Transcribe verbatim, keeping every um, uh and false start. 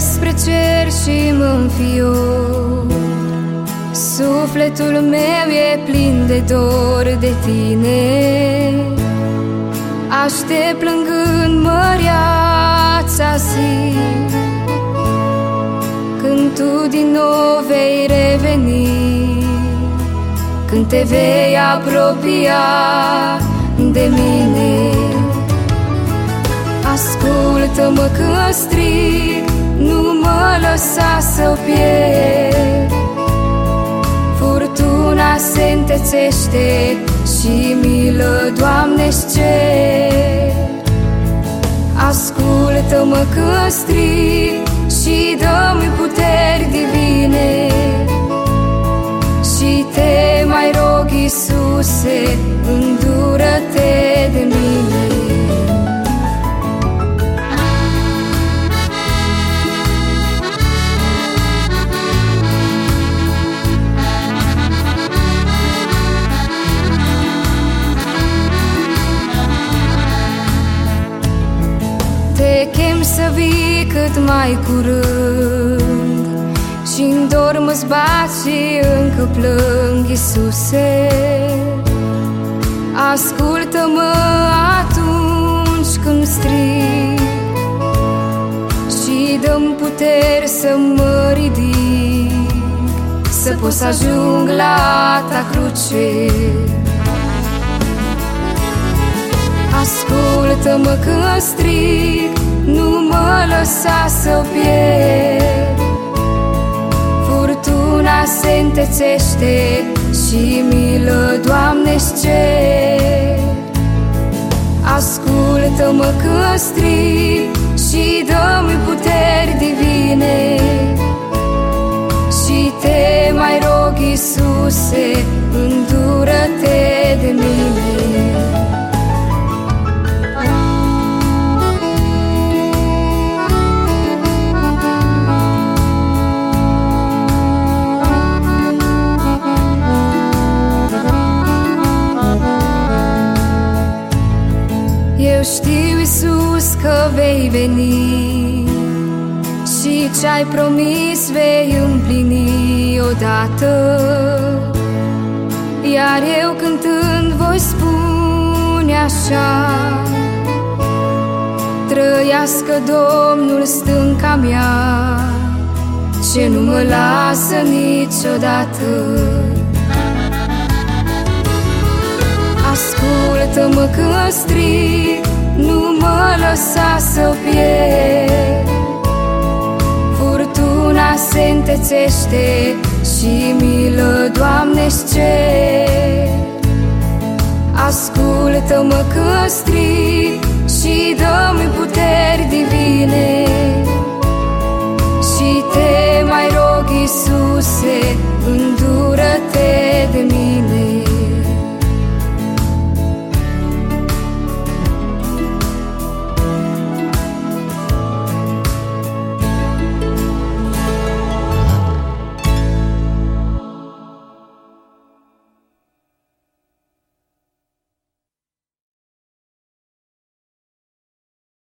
spre cer și mă înfior. Sufletul meu e plin de dor de tine. Aștept plângând măreața zi, când tu din nou vei reveni, când te vei apropia de mine. Ascultă-mă când strig, nu mă lăsa să pierd. Furtuna se întețește și milă, Doamne-ți cer. Ascultă-mă când strig și dă-mi puteri divine. Și te mai rog, Iisuse, îndură-te de mine. Te chem să vii cât mai curând, și-n dor mă zbat și încă plâng, Iisuse. Ascultă-mă atunci când strig și dă-mi puteri să mă ridic, să pot să ajung la ta cruce. Ascultă-mă când strig, nu mă lăsa să pierd. Furtuna se întețește și milă, Doamne-ți cer. Ascultă-mă când strig și dă-mi puteri divine. Și te mai rog, Iisuse, îndură-te de mine. Eu știu, Iisus, că vei veni și ce-ai promis vei împlini odată. Iar eu cântând voi spune așa: trăiască Domnul, stânca mea, ce nu mă lasă niciodată. Ascultă-mă când strig, nu mă lăsa să pierd. Furtuna se întețește și milă, Doamne-ți cer. Ascultă-mă când strig și dă-mi puteri divine.